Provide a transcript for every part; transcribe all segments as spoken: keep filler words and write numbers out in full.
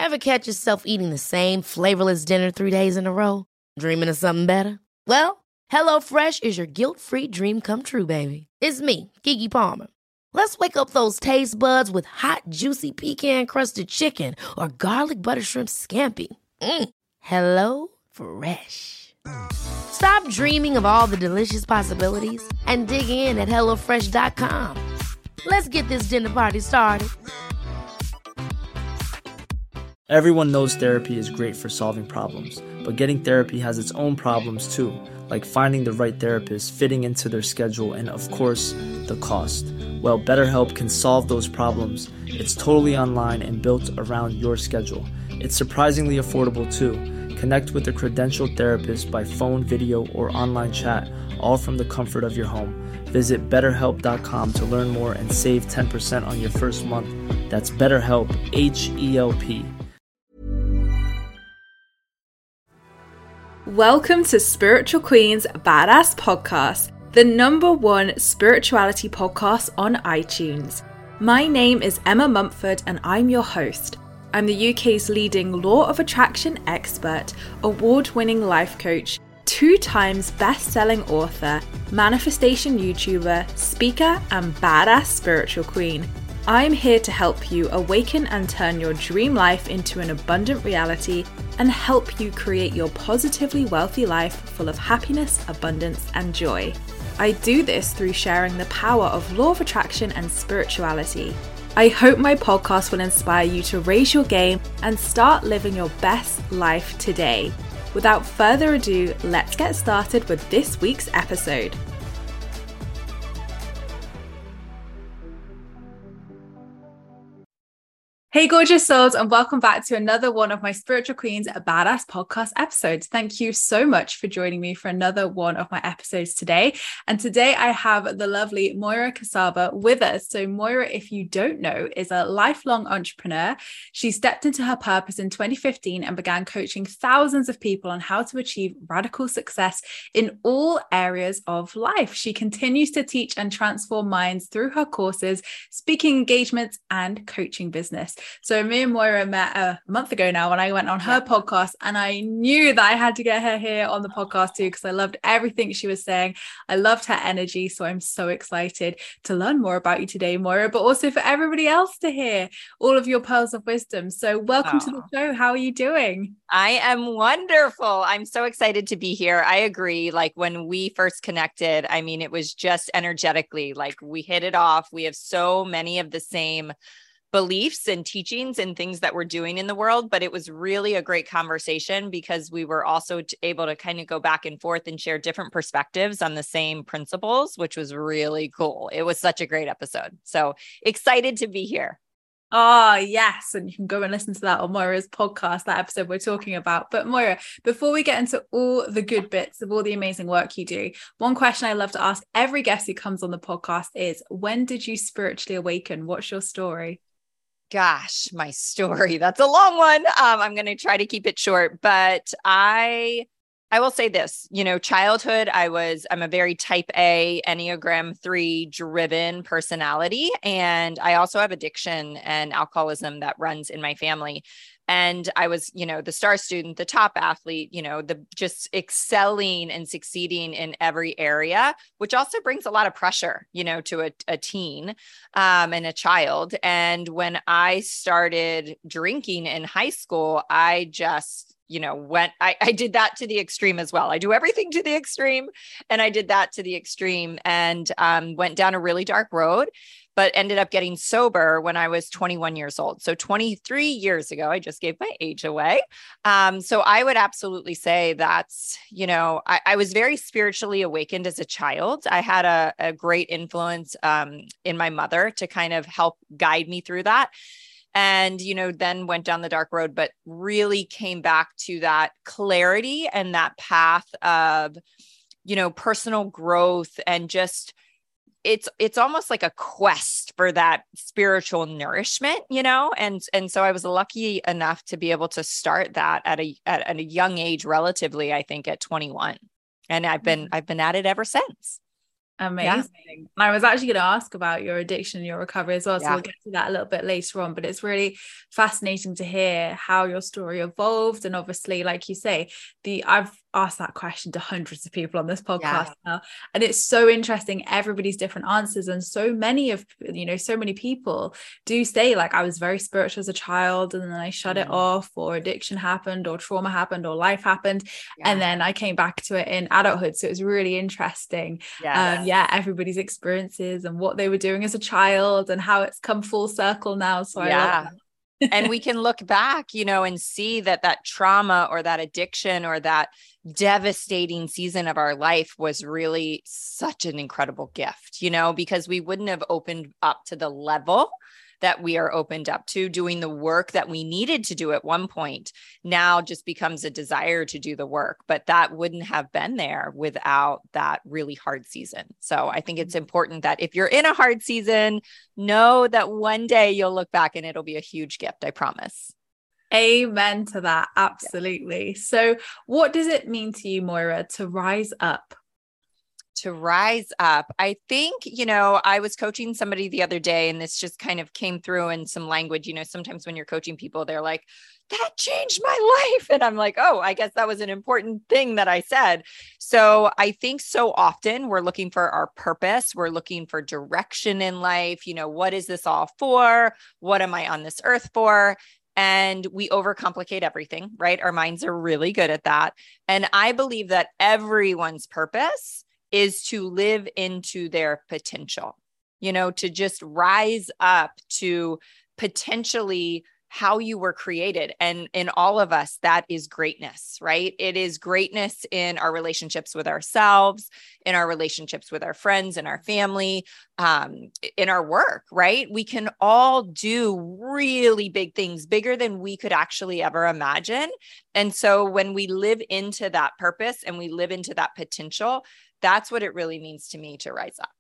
Ever catch yourself eating the same flavorless dinner three days in a row? Dreaming of something better? Well, HelloFresh is your guilt-free dream come true, baby. It's me, Keke Palmer. Let's wake up those taste buds with hot, juicy pecan-crusted chicken or garlic butter shrimp scampi. Mm. Hello Fresh. Stop dreaming of all the delicious possibilities and dig in at hello fresh dot com. Let's get this dinner party started. Everyone knows therapy is great for solving problems, but getting therapy has its own problems too, like finding the right therapist, fitting into their schedule, and of course, the cost. Well, BetterHelp can solve those problems. It's totally online and built around your schedule. It's surprisingly affordable too. Connect with a credentialed therapist by phone, video, or online chat, all from the comfort of your home. Visit better help dot com to learn more and save ten percent on your first month. That's BetterHelp, H E L P. Welcome to Spiritual Queen's Badass Podcast, the number one spirituality podcast on iTunes. My name is Emma Mumford and I'm your host. I'm the U K's leading law of attraction expert, award-winning life coach, two times best-selling author, manifestation YouTuber, speaker, and badass spiritual queen. I'm here to help you awaken and turn your dream life into an abundant reality and help you create your positively wealthy life full of happiness, abundance, and joy. I do this through sharing the power of law of attraction and spirituality. I hope my podcast will inspire you to raise your game and start living your best life today. Without further ado, let's get started with this week's episode. Hey gorgeous souls, and welcome back to another one of my Spiritual Queens Badass Podcast episodes. Thank you so much for joining me for another one of my episodes today. And today I have the lovely Moira Casaba with us. So Moira, if you don't know, is a lifelong entrepreneur. She stepped into her purpose in twenty fifteen and began coaching thousands of people on how to achieve radical success in all areas of life. She continues to teach and transform minds through her courses, speaking engagements, and coaching business. So me and Moira met a month ago now when I went on her podcast, and I knew that I had to get her here on the podcast too, because I loved everything she was saying. I loved her energy. So I'm so excited to learn more about you today, Moira, but also for everybody else to hear all of your pearls of wisdom. So welcome oh. to the show. How are you doing? I am wonderful. I'm so excited to be here. I agree. Like when we first connected, I mean, it was just energetically, like we hit it off. We have so many of the same beliefs and teachings and things that we're doing in the world, but it was really a great conversation because we were also t- able to kind of go back and forth and share different perspectives on the same principles, which was really cool. It was such a great episode. So excited to be here. Oh, yes. And you can go and listen to that on Moira's podcast, that episode we're talking about. But Moira, before we get into all the good bits of all the amazing work you do, one question I love to ask every guest who comes on the podcast is, when did you spiritually awaken? What's your story? Gosh, my story. That's a long one. Um, I'm going to try to keep it short, but I, I will say this, you know, childhood, I was, I'm a very type A, Enneagram three driven personality. And I also have addiction and alcoholism that runs in my family. And I was, you know, the star student, the top athlete, you know, the just excelling and succeeding in every area, which also brings a lot of pressure, you know, to a, a teen um, and a child. And when I started drinking in high school, I just, you know, went, I, I did that to the extreme as well. I do everything to the extreme, and I did that to the extreme and um, went down a really dark road, but ended up getting sober when I was twenty-one years old. So twenty-three years ago, I just gave my age away. Um, so I would absolutely say that's, you know, I, I was very spiritually awakened as a child. I had a, a great influence um, in my mother to kind of help guide me through that. And, you know, then went down the dark road, but really came back to that clarity and that path of, you know, personal growth and just, it's, it's almost like a quest for that spiritual nourishment, you know? And, and so I was lucky enough to be able to start that at a, at, at a young age, relatively, I think at twenty-one. And I've been, I've been at it ever since. Amazing. Yeah. And I was actually going to ask about your addiction, your recovery as well. So yeah. we'll get to that a little bit later on, but it's really fascinating to hear how your story evolved. And obviously, like you say, the I've asked that question to hundreds of people on this podcast yeah. now, and it's so interesting, everybody's different answers. And so many of, you know, so many people do say like, I was very spiritual as a child and then I shut mm. it off, or addiction happened, or trauma happened, or life happened. Yeah. And then I came back to it in adulthood. So it was really interesting. Yes. Um, yeah, everybody's experiences and what they were doing as a child and how it's come full circle now. So I yeah. love that. And we can look back, you know, and see that that trauma or that addiction or that devastating season of our life was really such an incredible gift, you know, because we wouldn't have opened up to the level that we are opened up to, doing the work that we needed to do at one point now just becomes a desire to do the work. But that wouldn't have been there without that really hard season. So I think it's important that if you're in a hard season, know that one day you'll look back and it'll be a huge gift. I promise. Amen to that. Absolutely. Yeah. So what does it mean to you, Moira, to rise up? To rise up. I think, you know, I was coaching somebody the other day and this just kind of came through in some language. You know, sometimes when you're coaching people, they're like, that changed my life. And I'm like, oh, I guess that was an important thing that I said. So I think so often we're looking for our purpose. We're looking for direction in life. You know, what is this all for? What am I on this earth for? And we overcomplicate everything, right? Our minds are really good at that. And I believe that everyone's purpose is to live into their potential, you know, to just rise up to potentially how you were created. And in all of us, that is greatness, right? It is greatness in our relationships with ourselves, in our relationships with our friends and our family, um, in our work, right? We can all do really big things, bigger than we could actually ever imagine. And so when we live into that purpose and we live into that potential, that's what it really means to me to rise up.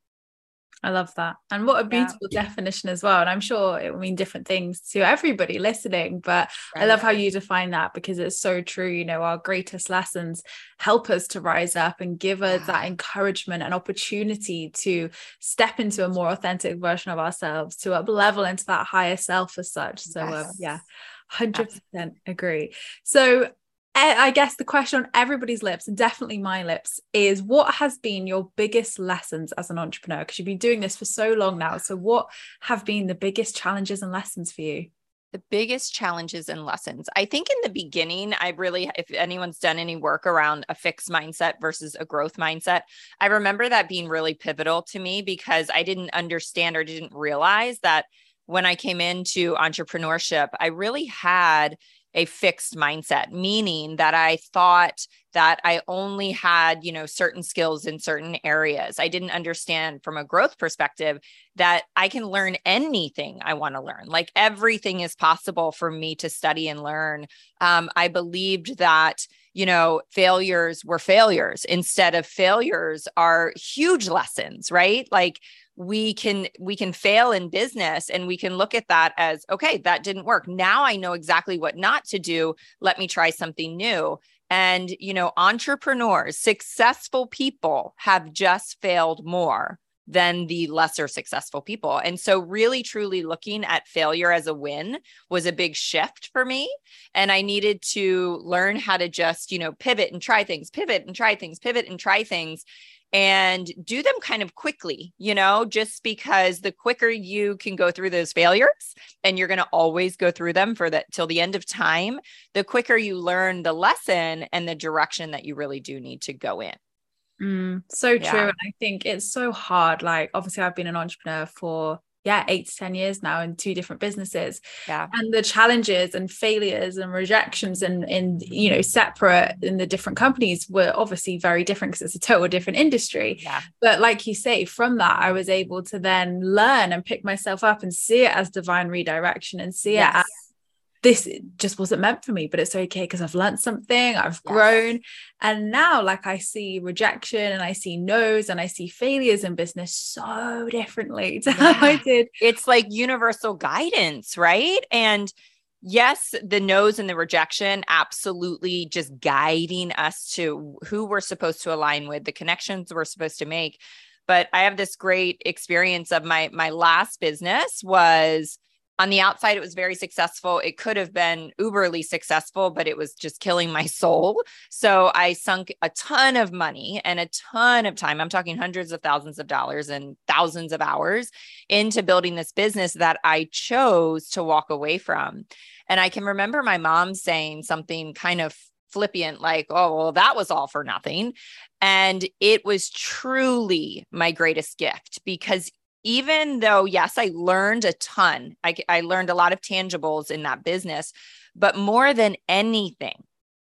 I love that. And what a beautiful yeah. definition as well. And I'm sure it will mean different things to everybody listening, but right. I love how you define that because it's so true. You know, our greatest lessons help us to rise up and give us yeah. that encouragement and opportunity to step into a more authentic version of ourselves, to up level into that higher self as such. So yes. um, yeah, one hundred percent Absolutely. Agree. So I guess the question on everybody's lips, and definitely my lips, is what has been your biggest lessons as an entrepreneur? Because you've been doing this for so long now. So what have been the biggest challenges and lessons for you? The biggest challenges and lessons. I think in the beginning, I really, if anyone's done any work around a fixed mindset versus a growth mindset, I remember that being really pivotal to me because I didn't understand or didn't realize that when I came into entrepreneurship, I really had a fixed mindset, meaning that I thought that I only had, you know, certain skills in certain areas. I didn't understand from a growth perspective that I can learn anything I want to learn. Like everything is possible for me to study and learn. Um, I believed that, you know, failures were failures instead of failures are huge lessons, right? Like we can, we can fail in business and we can look at that as, okay, that didn't work. Now I know exactly what not to do. Let me try something new. And, you know, entrepreneurs, successful people have just failed more than the lesser successful people. And so really, truly looking at failure as a win was a big shift for me. And I needed to learn how to just, you know, pivot and try things, pivot and try things, pivot and try things. And do them kind of quickly, you know, just because the quicker you can go through those failures, and you're going to always go through them for that till the end of time, the quicker you learn the lesson and the direction that you really do need to go in. Mm, so true. Yeah. And I think it's so hard. Like, obviously I've been an entrepreneur for yeah, eight to ten years now in two different businesses. Yeah. And the challenges and failures and rejections and, and, you know, separate in the different companies were obviously very different because it's a total different industry. Yeah. But like you say, from that, I was able to then learn and pick myself up and see it as divine redirection and see Yes. it as this just wasn't meant for me, but it's okay because I've learned something, I've yes. grown. And now, like, I see rejection and I see no's and I see failures in business so differently to yeah. how I did. It's like universal guidance, right? And yes, the no's and the rejection, absolutely just guiding us to who we're supposed to align with, the connections we're supposed to make. But I have this great experience of my, my last business was on the outside, it was very successful. It could have been uberly successful, but it was just killing my soul. So I sunk a ton of money and a ton of time. I'm talking hundreds of thousands of dollars and thousands of hours into building this business that I chose to walk away from. And I can remember my mom saying something kind of flippant, like, oh, well, that was all for nothing. And it was truly my greatest gift, because even though, yes, I learned a ton, I, I learned a lot of tangibles in that business, but more than anything,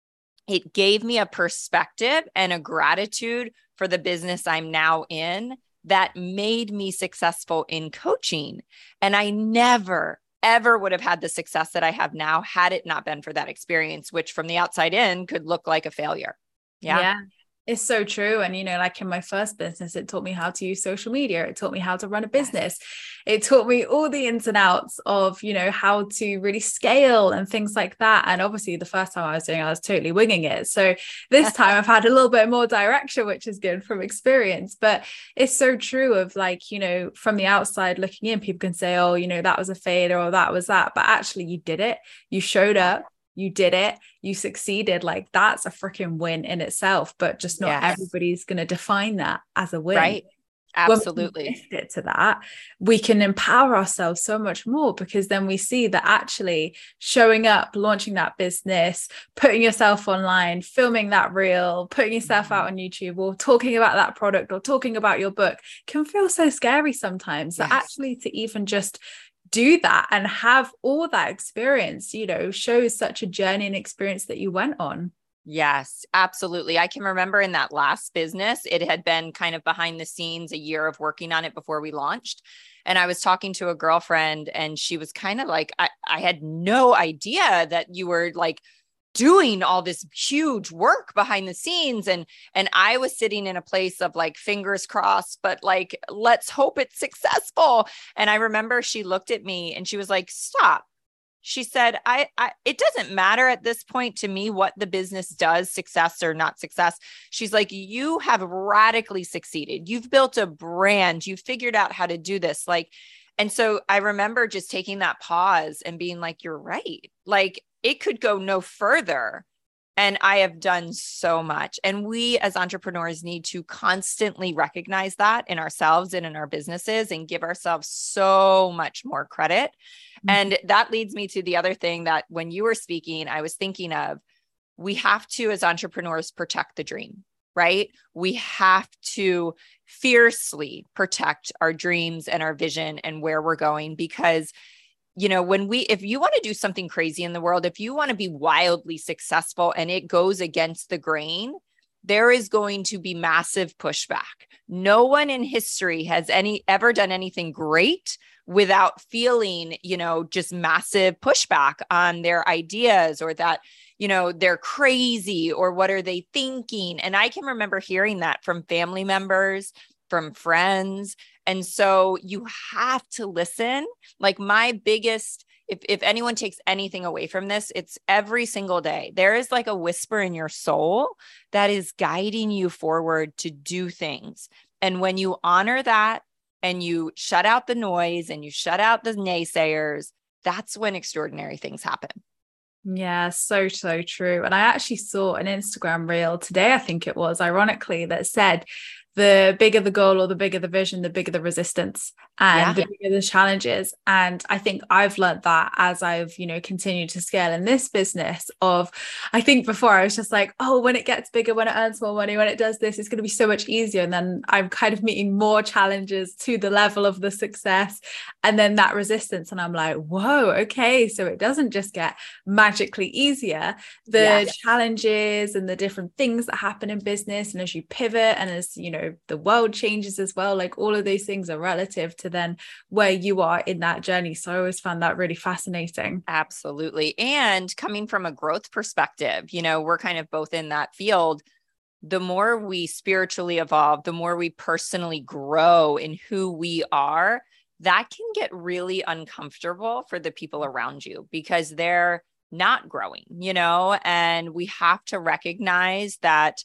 it gave me a perspective and a gratitude for the business I'm now in that made me successful in coaching. And I never, ever would have had the success that I have now had it not been for that experience, which from the outside in could look like a failure. Yeah. Yeah. It's so true. And, you know, like in my first business, it taught me how to use social media. It taught me how to run a business. It taught me all the ins and outs of, you know, how to really scale and things like that. And obviously the first time I was doing it, I was totally winging it. So this time I've had a little bit more direction, which is good from experience. But it's so true of like, you know, from the outside looking in, people can say, oh, you know, that was a failure or that was that. But actually you did it. You showed up. You did it, you succeeded. Like that's a freaking win in itself, but just not Yes. everybody's going to define that as a win. Right. Absolutely. When we shift it to that, we can empower ourselves so much more, because then we see that actually showing up, launching that business, putting yourself online, filming that reel, putting yourself out on YouTube, or talking about that product or talking about your book can feel so scary sometimes. Yes. So actually to even just do that and have all that experience, you know, shows such a journey and experience that you went on. Yes, absolutely. I can remember in that last business, it had been kind of behind the scenes, a year of working on it before we launched. And I was talking to a girlfriend and she was kind of like, I, I had no idea that you were like doing all this huge work behind the scenes. And, and I was sitting in a place of like, fingers crossed, but like, let's hope it's successful. And I remember she looked at me and she was like, stop. She said, I, I, it doesn't matter at this point to me what the business does, success or not success. She's like, you have radically succeeded. You've built a brand. You've figured out how to do this. Like, and so I remember just taking that pause and being like, you're right. Like it could go no further. And I have done so much. And we as entrepreneurs need to constantly recognize that in ourselves and in our businesses and give ourselves so much more credit. Mm-hmm. And that leads me to the other thing that when you were speaking, I was thinking of, we have to, as entrepreneurs, protect the dream, right? We have to fiercely protect our dreams and our vision and where we're going, because you know, when we, if you want to do something crazy in the world, if you want to be wildly successful and it goes against the grain, there is going to be massive pushback. No one in history has any ever done anything great without feeling, you know, just massive pushback on their ideas, or that, you know, they're crazy, or what are they thinking? And I can remember hearing that from family members, from friends. And so you have to listen. Like my biggest, if, if anyone takes anything away from this, it's every single day, there is like a whisper in your soul that is guiding you forward to do things. And when you honor that and you shut out the noise and you shut out the naysayers, that's when extraordinary things happen. Yeah, so, so true. And I actually saw an Instagram reel today, I think it was, ironically, that said, the bigger the goal or the bigger the vision, the bigger the resistance and yeah. the bigger the challenges. And I think I've learned that as I've, you know, continued to scale in this business of, I think before I was just like, oh, when it gets bigger, when it earns more money, when it does this, it's going to be so much easier. And then I'm kind of meeting more challenges to the level of the success and then that resistance. And I'm like, whoa, okay. So it doesn't just get magically easier. The yeah. challenges and the different things that happen in business. And as you pivot and as, you know, the world changes as well, like all of those things are relative to then where you are in that journey. So I always found that really fascinating. Absolutely. And coming from a growth perspective, you know, we're kind of both in that field. The more we spiritually evolve, the more we personally grow in who we are, that can get really uncomfortable for the people around you because they're not growing, you know, and we have to recognize that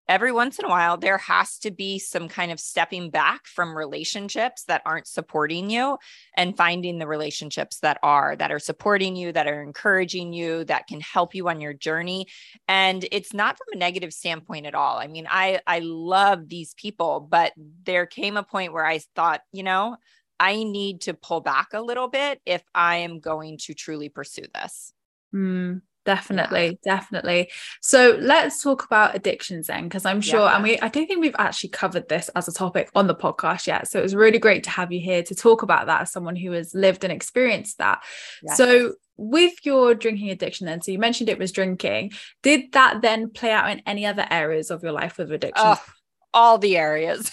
every once in a while, there has to be some kind of stepping back from relationships that aren't supporting you and finding the relationships that are, that are supporting you, that are encouraging you, that can help you on your journey. And it's not from a negative standpoint at all. I mean, I, I love these people, but there came a point where I thought, you know, I need to pull back a little bit if I am going to truly pursue this. Mm. Definitely, yeah. definitely. So let's talk about addictions then, because I'm sure, yeah. and we, I don't think we've actually covered this as a topic on the podcast yet. So it was really great to have you here to talk about that as someone who has lived and experienced that. Yes. So with your drinking addiction then, so you mentioned it was drinking. Did that then play out in any other areas of your life with addiction? Oh, all the areas.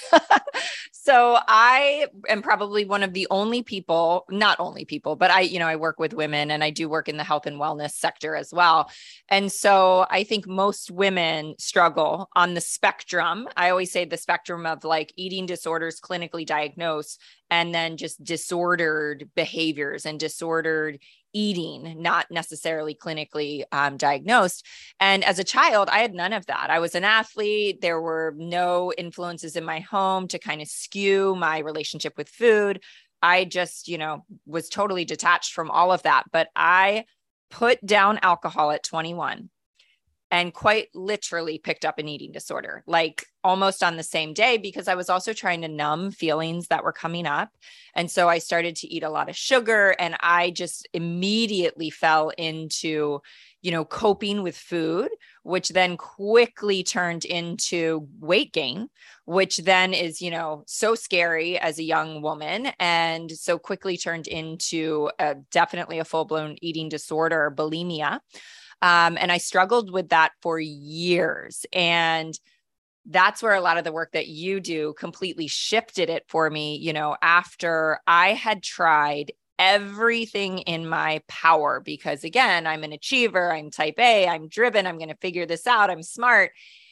So I am probably one of the only people, not only people, but I, you know, I work with women and I do work in the health and wellness sector as well. And so I think most women struggle on the spectrum. I always say the spectrum of like eating disorders clinically diagnosed and then just disordered behaviors and disordered eating, not necessarily clinically um, diagnosed. And as a child, I had none of that. I was an athlete. There were no influences in my home to kind of skew my relationship with food. I just, you know, was totally detached from all of that. But I put down alcohol at twenty-one and quite literally picked up an eating disorder, like almost on the same day, because I was also trying to numb feelings that were coming up. And so I started to eat a lot of sugar and I just immediately fell into, you know, coping with food, which then quickly turned into weight gain, which then is, you know, so scary as a young woman. And so quickly turned into a, definitely a full-blown eating disorder, bulimia. Um, and I struggled with that for years. And that's where a lot of the work that you do completely shifted it for me. You know, after I had tried everything in my power, because again, I'm an achiever, I'm type A, I'm driven, I'm going to figure this out, I'm smart.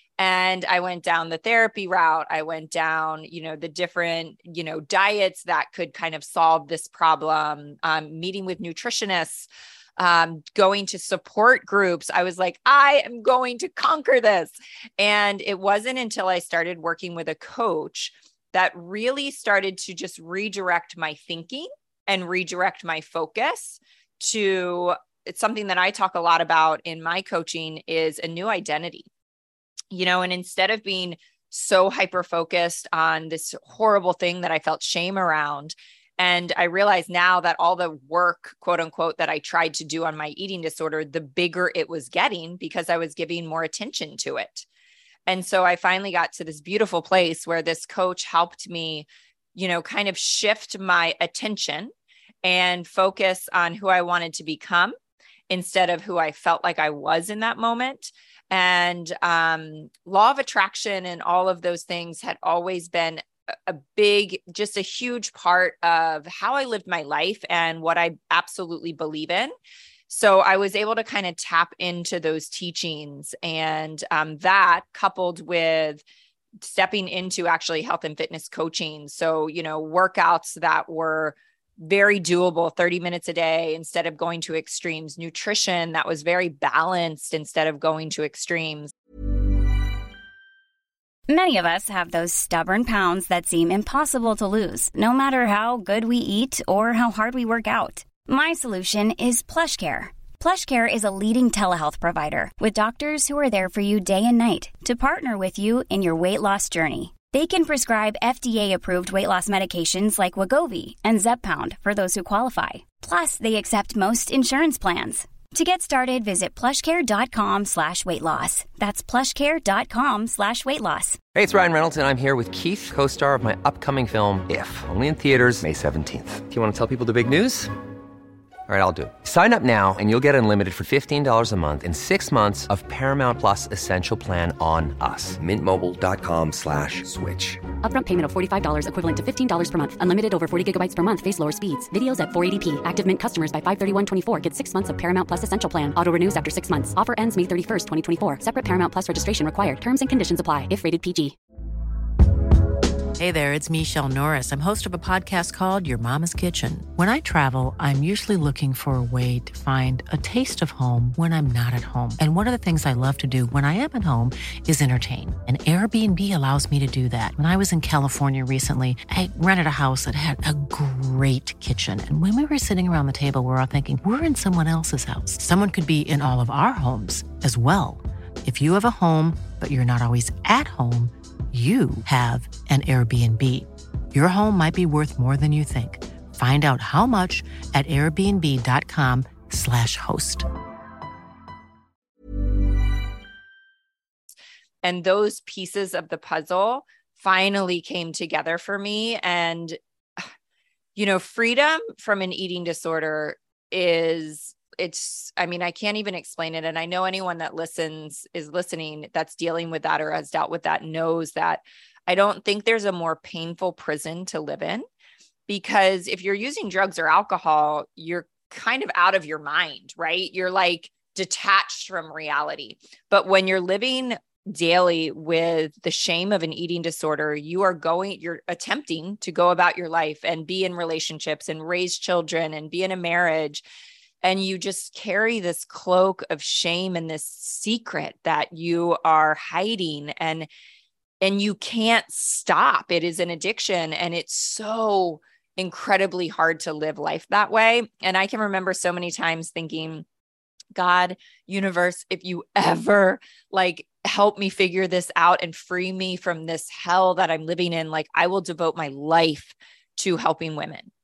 And I went down the therapy route. I went down, you know, the different, you know, diets that could kind of solve this problem, um, meeting with nutritionists, um, going to support groups. I was like, I am going to conquer this. And it wasn't until I started working with a coach that really started to just redirect my thinking and redirect my focus to, it's something that I talk a lot about in my coaching, is a new identity, you know, and instead of being so hyper-focused on this horrible thing that I felt shame around, and I realize now that all the work, quote unquote, that I tried to do on my eating disorder, the bigger it was getting because I was giving more attention to it. And so I finally got to this beautiful place where this coach helped me, you know, kind of shift my attention and focus on who I wanted to become instead of who I felt like I was in that moment. And um, law of attraction and all of those things had always been a big, just a huge part of how I lived my life and what I absolutely believe in. So I was able to kind of tap into those teachings, and um, that coupled with stepping into actually health and fitness coaching. So, you know, workouts that were very doable, thirty minutes a day instead of going to extremes, nutrition that was very balanced instead of going to extremes. Many of us have those stubborn pounds that seem impossible to lose, no matter how good we eat or how hard we work out. My solution is PlushCare. PlushCare is a leading telehealth provider with doctors who are there for you day and night to partner with you in your weight loss journey. They can prescribe F D A-approved weight loss medications like Wegovy and Zepbound for those who qualify. Plus, they accept most insurance plans. To get started, visit plushcare.com slash weight loss. That's plushcare.com slash weight loss. Hey, it's Ryan Reynolds, and I'm here with Keith, co-star of my upcoming film, If, only in theaters May seventeenth. Do you want to tell people the big news? All right, I'll do it. Sign up now and you'll get unlimited for fifteen dollars a month and six months of Paramount Plus Essential Plan on us. Mintmobile.com slash switch. Upfront payment of forty-five dollars equivalent to fifteen dollars per month. Unlimited over forty gigabytes per month. Face lower speeds. Videos at four eighty p. Active Mint customers by five thirty-one twenty-four get six months of Paramount Plus Essential Plan. Auto renews after six months. Offer ends May thirty-first, twenty twenty-four. Separate Paramount Plus registration required. Terms and conditions apply if rated P G. Hey there, it's Michelle Norris. I'm host of a podcast called Your Mama's Kitchen. When I travel, I'm usually looking for a way to find a taste of home when I'm not at home. And one of the things I love to do when I am at home is entertain. And Airbnb allows me to do that. When I was in California recently, I rented a house that had a great kitchen. And when we were sitting around the table, we were all thinking, we're in someone else's house. Someone could be in all of our homes as well. If you have a home, but you're not always at home, you have an Airbnb. Your home might be worth more than you think. Find out how much at airbnb.com slash host. And those pieces of the puzzle finally came together for me. And, you know, freedom from an eating disorder is, it's, I mean, I can't even explain it. And I know anyone that listens is listening that's dealing with that or has dealt with that knows that I don't think there's a more painful prison to live in, because if you're using drugs or alcohol, you're kind of out of your mind, right? You're like detached from reality. But when you're living daily with the shame of an eating disorder, you are going, you're attempting to go about your life and be in relationships and raise children and be in a marriage. And you just carry this cloak of shame and this secret that you are hiding, and, and you can't stop. It is an addiction, and it's so incredibly hard to live life that way. And I can remember so many times thinking, God, universe, if you ever like help me figure this out and free me from this hell that I'm living in, like I will devote my life to helping women.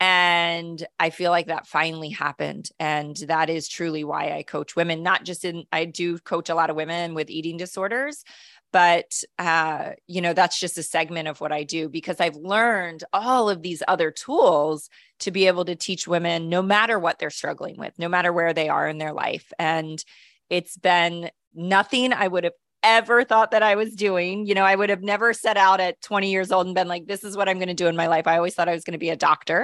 And I feel like that finally happened. And that is truly why I coach women, not just in, I do coach a lot of women with eating disorders, but, uh, you know, that's just a segment of what I do, because I've learned all of these other tools to be able to teach women no matter what they're struggling with, no matter where they are in their life. And it's been nothing I would have ever thought that I was doing. You know, I would have never set out at twenty years old and been like, this is what I'm going to do in my life. I always thought I was going to be a doctor.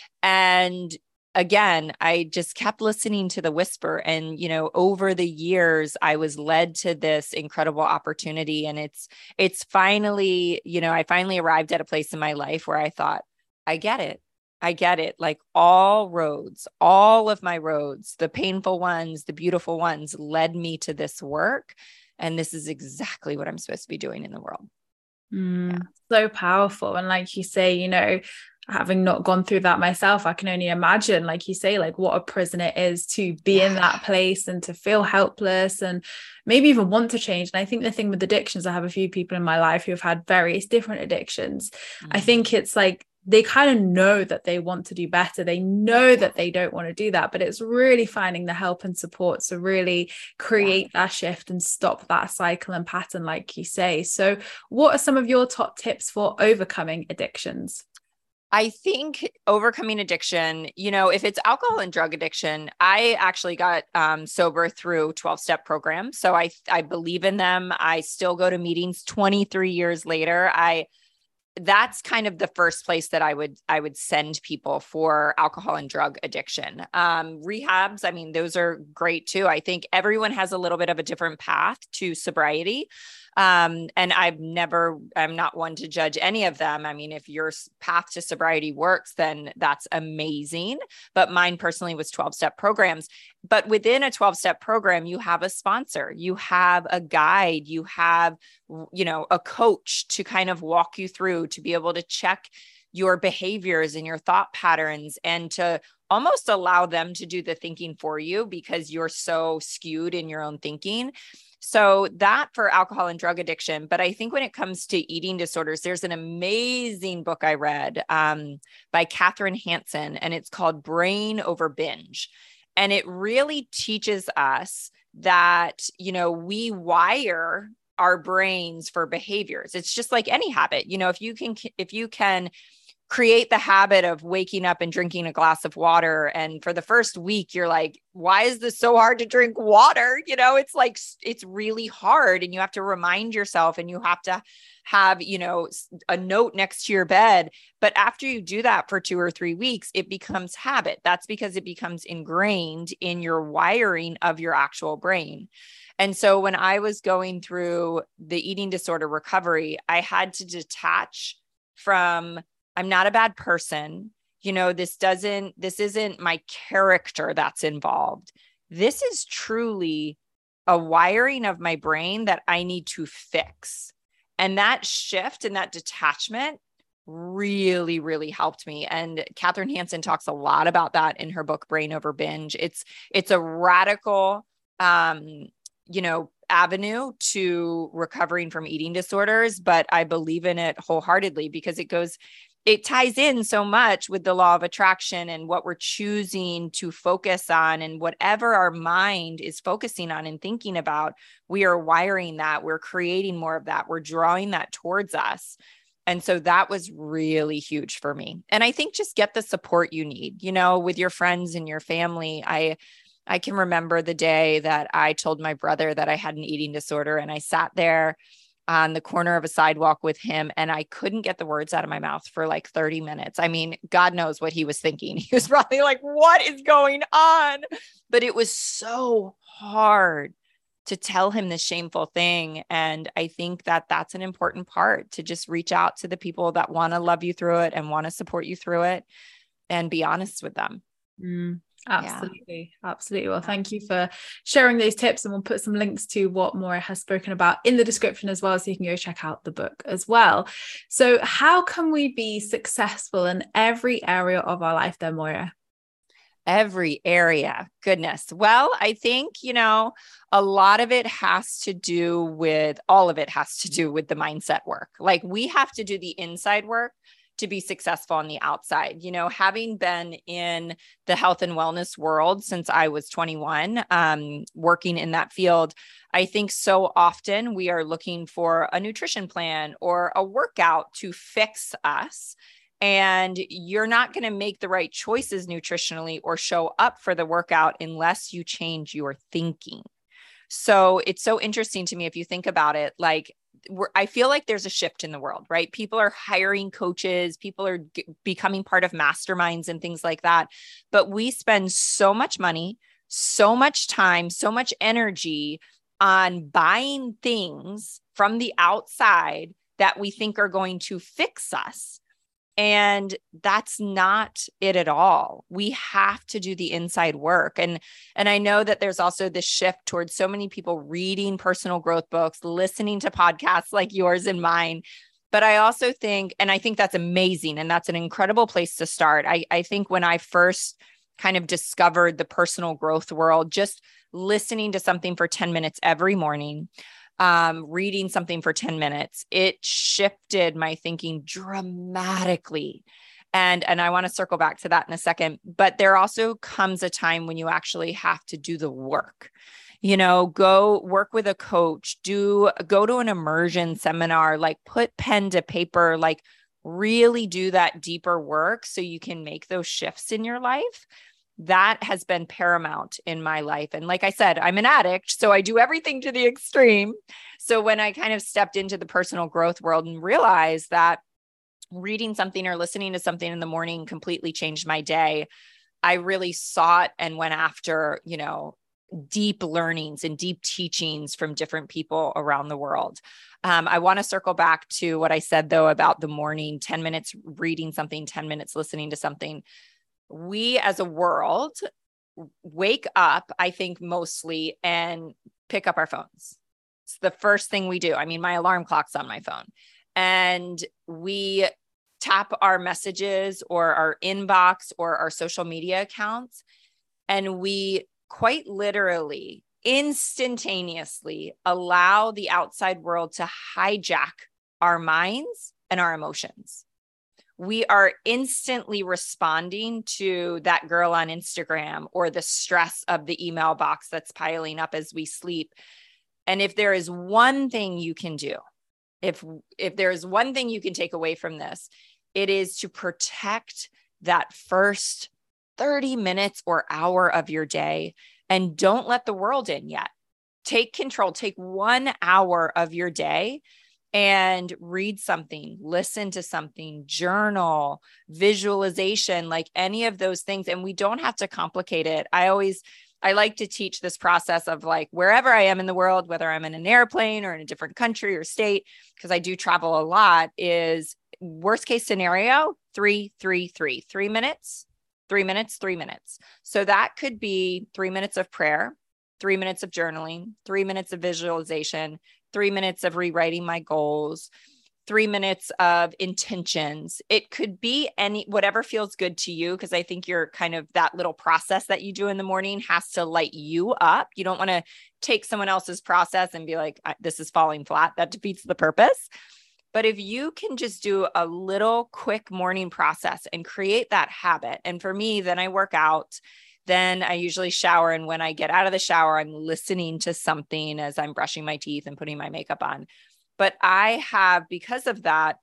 And again, I just kept listening to the whisper. And, you know, over the years, I was led to this incredible opportunity. And it's, it's finally, you know, I finally arrived at a place in my life where I thought, I get it. I get it. Like all roads, all of my roads, the painful ones, the beautiful ones led me to this work. And this is exactly what I'm supposed to be doing in the world. Mm, yeah. So powerful. And like you say, you know, having not gone through that myself, I can only imagine, like you say, like what a prison it is to be yeah. in that place and to feel helpless and maybe even want to change. And I think the thing with addictions, I have a few people in my life who have had various different addictions. Mm. I think it's like, they kind of know that they want to do better. They know that they don't want to do that, but it's really finding the help and support to really create yeah. that shift and stop that cycle and pattern, like you say. So what are some of your top tips for overcoming addictions? I think overcoming addiction, you know, if it's alcohol and drug addiction, I actually got um, sober through twelve-step programs. So I, I believe in them. I still go to meetings twenty-three years later. I That's kind of the first place that I would, I would send people for alcohol and drug addiction. Um, rehabs, I mean, those are great too. I think everyone has a little bit of a different path to sobriety. Um, and I've never, I'm not one to judge any of them. I mean, if your path to sobriety works, then that's amazing. But mine personally was twelve-step programs. But within a twelve-step program, you have a sponsor, you have a guide, you have, you know, a coach to kind of walk you through, to be able to check your behaviors and your thought patterns, and to almost allow them to do the thinking for you because you're so skewed in your own thinking. So that for alcohol and drug addiction. But I think when it comes to eating disorders, there's an amazing book I read um, by Catherine Hansen, and it's called Brain Over Binge. And it really teaches us that, you know, we wire our brains for behaviors. It's just like any habit. You know, if you can, if you can create the habit of waking up and drinking a glass of water, and for the first week, you're like, why is this so hard to drink water? You know, it's like, it's really hard. And you have to remind yourself, and you have to have, you know, a note next to your bed. But after you do that for two or three weeks, it becomes habit. That's because it becomes ingrained in your wiring of your actual brain. And so when I was going through the eating disorder recovery, I had to detach from, I'm not a bad person. You know, this doesn't, this isn't my character that's involved. This is truly a wiring of my brain that I need to fix. And that shift and that detachment really, really helped me. And Catherine Hansen talks a lot about that in her book, Brain Over Binge. It's, it's a radical, um, you know, avenue to recovering from eating disorders, but I believe in it wholeheartedly because it goes, it ties in so much with the law of attraction and what we're choosing to focus on, and whatever our mind is focusing on and thinking about, we are wiring that, we're creating more of that, we're drawing that towards us. And so that was really huge for me. And I think just get the support you need, you know, with your friends and your family. I, I can remember the day that I told my brother that I had an eating disorder, and I sat there on the corner of a sidewalk with him, and I couldn't get the words out of my mouth for like thirty minutes. I mean, God knows what he was thinking. He was probably like, what is going on? But it was so hard to tell him this shameful thing. And I think that that's an important part, to just reach out to the people that want to love you through it and want to support you through it and be honest with them. Mm. Absolutely. Yeah. Absolutely. Well, thank you for sharing those tips, and we'll put some links to what Moira has spoken about in the description as well, so you can go check out the book as well. So how can we be successful in every area of our life then, Moira? Every area. Goodness. Well, I think, you know, a lot of it has to do with, all of it has to do with the mindset work. Like, we have to do the inside work to be successful on the outside. You know, having been in the health and wellness world since I was twenty-one, um, working in that field, I think so often we are looking for a nutrition plan or a workout to fix us. And you're not going to make the right choices nutritionally or show up for the workout unless you change your thinking. So it's so interesting to me, if you think about it, like, We're, I feel like there's a shift in the world, right? People are hiring coaches, people are g- becoming part of masterminds and things like that. But we spend so much money, so much time, so much energy on buying things from the outside that we think are going to fix us. And that's not it at all. We have to do the inside work. And, and I know that there's also this shift towards so many people reading personal growth books, listening to podcasts like yours and mine. But I also think, and I think that's amazing, and that's an incredible place to start. I, I think when I first kind of discovered the personal growth world, just listening to something for ten minutes every morning, Um, reading something for ten minutes, it shifted my thinking dramatically. And, and I want to circle back to that in a second, but there also comes a time when you actually have to do the work, you know, go work with a coach, do, go to an immersion seminar, like put pen to paper, like really do that deeper work so you can make those shifts in your life. That has been paramount in my life. And like I said, I'm an addict, so I do everything to the extreme. So when I kind of stepped into the personal growth world and realized that reading something or listening to something in the morning completely changed my day, I really sought and went after, you know, deep learnings and deep teachings from different people around the world. Um, I want to circle back to what I said, though, about the morning, ten minutes reading something, ten minutes listening to something. We as a world wake up, I think, mostly and pick up our phones. It's the first thing we do. I mean, my alarm clock's on my phone, and we tap our messages or our inbox or our social media accounts, and we quite literally, instantaneously allow the outside world to hijack our minds and our emotions. We are instantly responding to that girl on Instagram or the stress of the email box that's piling up as we sleep. And if there is one thing you can do, if, if there is one thing you can take away from this, it is to protect that first thirty minutes or hour of your day, and don't let the world in yet. Take control, take one hour of your day and read something, listen to something, journal, visualization, like any of those things. And we don't have to complicate it. I always, I like to teach this process of like, wherever I am in the world, whether I'm in an airplane or in a different country or state, because I do travel a lot, is worst case scenario, three, three, three, three minutes, three minutes, three minutes. So that could be three minutes of prayer, three minutes of journaling, three minutes of visualization, three minutes of rewriting my goals, three minutes of intentions. It could be any, whatever feels good to you. Cause I think you're kind of that little process that you do in the morning has to light you up. You don't want to take someone else's process and be like, this is falling flat. That defeats the purpose. But if you can just do a little quick morning process and create that habit. And for me, then I work out, then I usually shower. And when I get out of the shower, I'm listening to something as I'm brushing my teeth and putting my makeup on. But I have, because of that,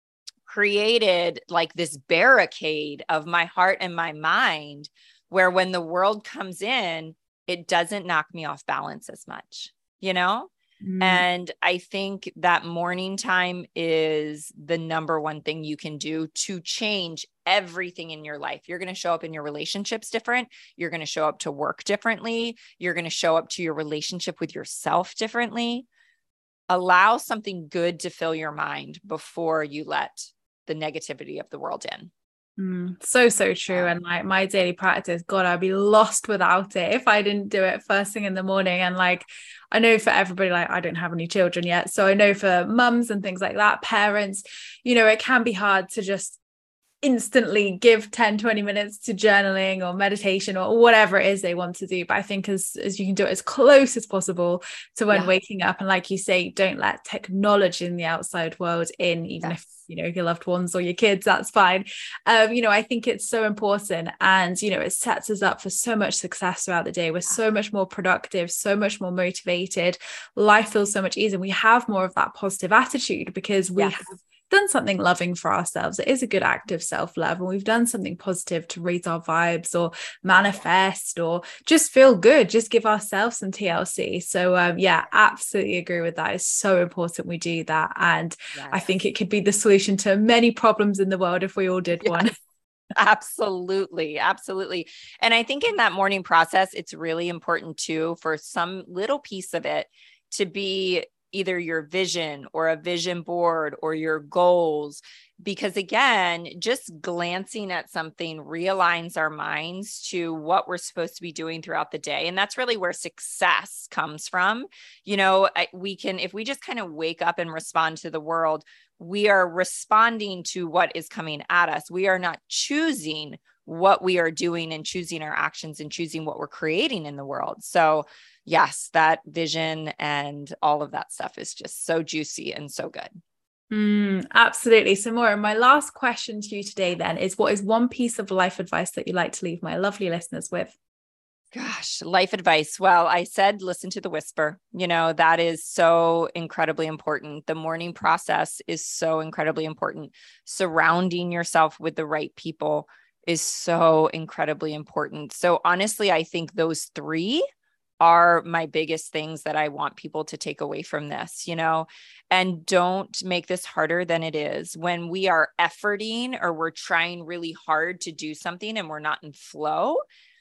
created like this barricade of my heart and my mind, where when the world comes in, it doesn't knock me off balance as much, you know? Mm. And I think that morning time is the number one thing you can do to change everything in your life. You're going to show up in your relationships different. You're going to show up to work differently. You're going to show up to your relationship with yourself differently. Allow something good to fill your mind before you let the negativity of the world in. Mm, so, so true. And like my daily practice, God, I'd be lost without it if I didn't do it first thing in the morning. And like, I know for everybody, like I don't have any children yet. So I know for mums and things like that, parents, you know, it can be hard to just instantly give ten, twenty minutes to journaling or meditation or whatever it is they want to do. But I think as, as you can do it as close as possible to when yeah. waking up. And like you say, don't let technology in the outside world in, even yes. if, you know, your loved ones or your kids, that's fine. Um, you know, I think it's so important. And, you know, it sets us up for so much success throughout the day. We're so much more productive, so much more motivated. Life feels so much easier. We have more of that positive attitude because we yes. have done something loving for ourselves. It is a good act of self-love, and we've done something positive to raise our vibes or manifest or just feel good, just give ourselves some T L C. So um, yeah, absolutely agree with that. It's so important we do that. And yes. I think it could be the solution to many problems in the world if we all did yes. one. Absolutely. Absolutely. And I think in that morning process, it's really important too, for some little piece of it to be either your vision or a vision board or your goals, because again, just glancing at something realigns our minds to what we're supposed to be doing throughout the day. And that's really where success comes from. You know, we can, if we just kind of wake up and respond to the world, we are responding to what is coming at us. We are not choosing what we are doing and choosing our actions and choosing what we're creating in the world. So yes, that vision and all of that stuff is just so juicy and so good. Mm, absolutely. So Maura, my last question to you today then is, what is one piece of life advice that you'd like to leave my lovely listeners with? Gosh, life advice. Well, I said, listen to the whisper. You know, that is so incredibly important. The morning process is so incredibly important. Surrounding yourself with the right people is so incredibly important. So honestly, I think those three are my biggest things that I want people to take away from this, you know, and don't make this harder than it is. When we are efforting or we're trying really hard to do something and we're not in flow,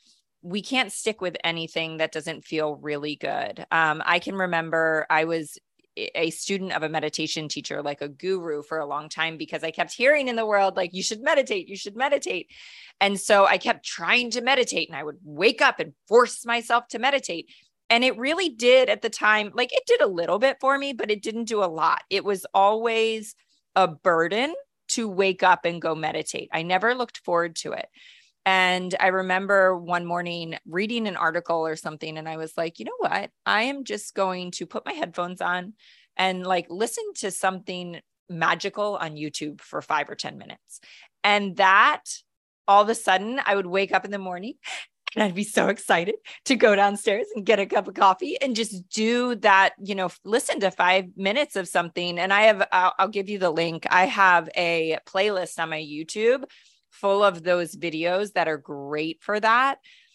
we can't stick with anything that doesn't feel really good. Um, I can remember I was a student of a meditation teacher, like a guru, for a long time, because I kept hearing in the world, like, you should meditate, you should meditate. And so I kept trying to meditate, and I would wake up and force myself to meditate. And it really did at the time, like it did a little bit for me, but it didn't do a lot. It was always a burden to wake up and go meditate. I never looked forward to it. And I remember one morning reading an article or something, and I was like, you know what? I am just going to put my headphones on and like listen to something magical on YouTube for five or ten minutes. And that all of a sudden I would wake up in the morning and I'd be so excited to go downstairs and get a cup of coffee and just do that, you know, listen to five minutes of something. And I have, I'll, I'll give you the link. I have a playlist on my YouTube full of those videos that are great for that.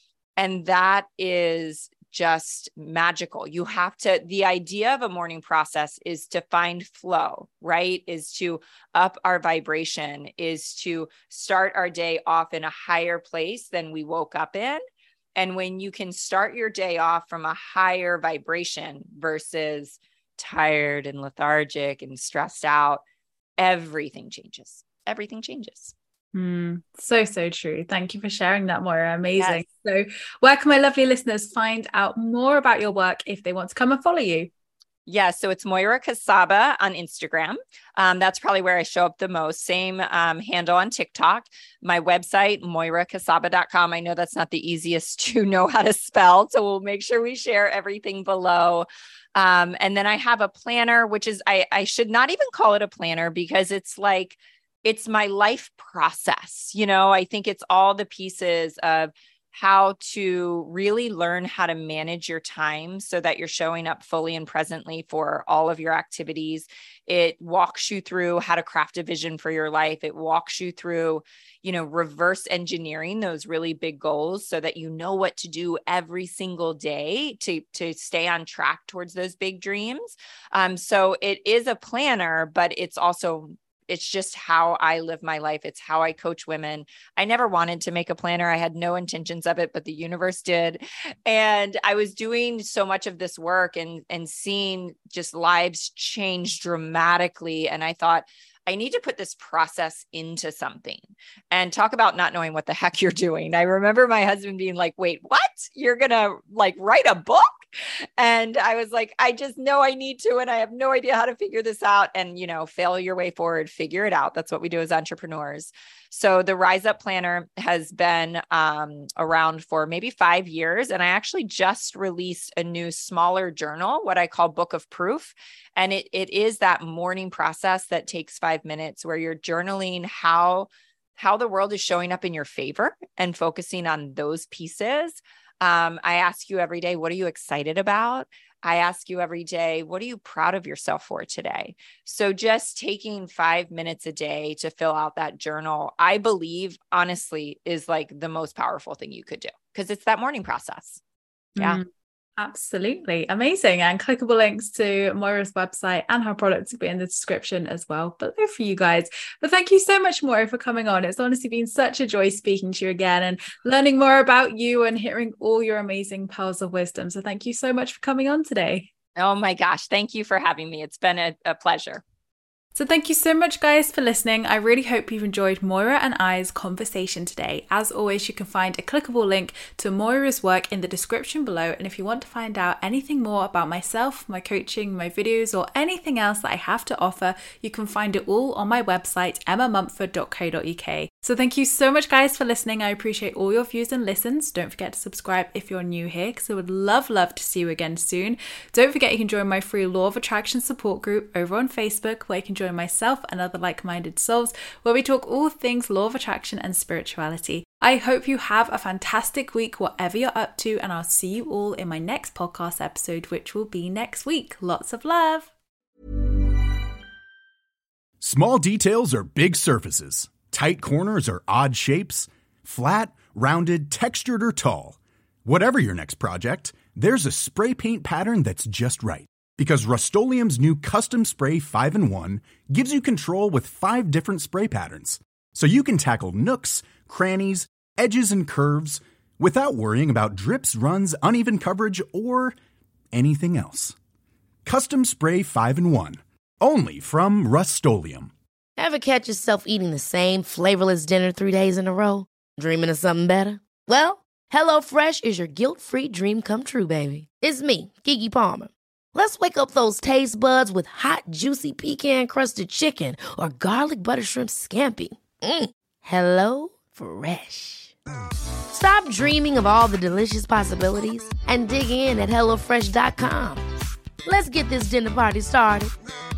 And that is just magical. You have to, the idea of a morning process is to find flow, right? Is to up our vibration, is to start our day off in a higher place than we woke up in. And when you can start your day off from a higher vibration versus tired and lethargic and stressed out, everything changes. Everything changes. Mm, so, so true. Thank you for sharing that, Moira. Amazing. Yes. So where can my lovely listeners find out more about your work if they want to come and follow you? Yeah, so it's Moira Casaba on Instagram. Um, that's probably where I show up the most. Same um, handle on TikTok. My website, moira casaba dot com. I know that's not the easiest to know how to spell, so we'll make sure we share everything below. Um, and then I have a planner, which is, I, I should not even call it a planner because it's like, it's my life process. You know, I think it's all the pieces of how to really learn how to manage your time so that you're showing up fully and presently for all of your activities. It walks you through how to craft a vision for your life. It walks you through, you know, reverse engineering those really big goals so that you know what to do every single day to, to stay on track towards those big dreams. Um, so it is a planner, but it's also It's just how I live my life. It's how I coach women. I never wanted to make a planner. I had no intentions of it, but the universe did. And I was doing so much of this work and, and seeing just lives change dramatically. And I thought, I need to put this process into something. And talk about not knowing what the heck you're doing. I remember my husband being like, wait, what? You're going to like write a book? And I was like, I just know I need to, and I have no idea how to figure this out. And, you know, fail your way forward, figure it out. That's what we do as entrepreneurs. So the Rise Up Planner has been um, around for maybe five years. And I actually just released a new smaller journal, what I call Book of Proof. And it it is that morning process that takes five minutes where you're journaling how, how the world is showing up in your favor and focusing on those pieces. Um, I ask you every day, what are you excited about? I ask you every day, what are you proud of yourself for today? So just taking five minutes a day to fill out that journal, I believe, honestly, is like the most powerful thing you could do because it's that morning process. Yeah. Mm, absolutely. Amazing. And clickable links to Moira's website and her products will be in the description as well below for you guys. But thank you so much, Moira, for coming on. It's honestly been such a joy speaking to you again and learning more about you and hearing all your amazing pearls of wisdom. So thank you so much for coming on today. Oh my gosh. Thank you for having me. It's been a, a pleasure. So thank you so much, guys, for listening. I really hope you've enjoyed Moira and I's conversation today. As always, you can find a clickable link to Moira's work in the description below. And if you want to find out anything more about myself, my coaching, my videos, or anything else that I have to offer, you can find it all on my website, emma mumford dot co dot uk. So thank you so much, guys, for listening. I appreciate all your views and listens. Don't forget to subscribe if you're new here, because I would love, love to see you again soon. Don't forget you can join my free Law of Attraction support group over on Facebook, where you can join myself and other like-minded souls, where we talk all things Law of Attraction and spirituality. I hope you have a fantastic week, whatever you're up to, and I'll see you all in my next podcast episode, which will be next week. Lots of love. Small details are big surfaces. Tight corners are odd shapes. Flat, rounded, textured, or tall. Whatever your next project, there's a spray paint pattern that's just right. Because Rust-Oleum's new Custom Spray five in one gives you control with five different spray patterns. So you can tackle nooks, crannies, edges, and curves without worrying about drips, runs, uneven coverage, or anything else. Custom Spray five in one. Only from Rust-Oleum. Ever catch yourself eating the same flavorless dinner three days in a row? Dreaming of something better? Well, HelloFresh is your guilt-free dream come true, baby. It's me, Keke Palmer. Let's wake up those taste buds with hot, juicy pecan-crusted chicken or garlic butter shrimp scampi. Mm. Hello Fresh. Stop dreaming of all the delicious possibilities and dig in at hello fresh dot com. Let's get this dinner party started.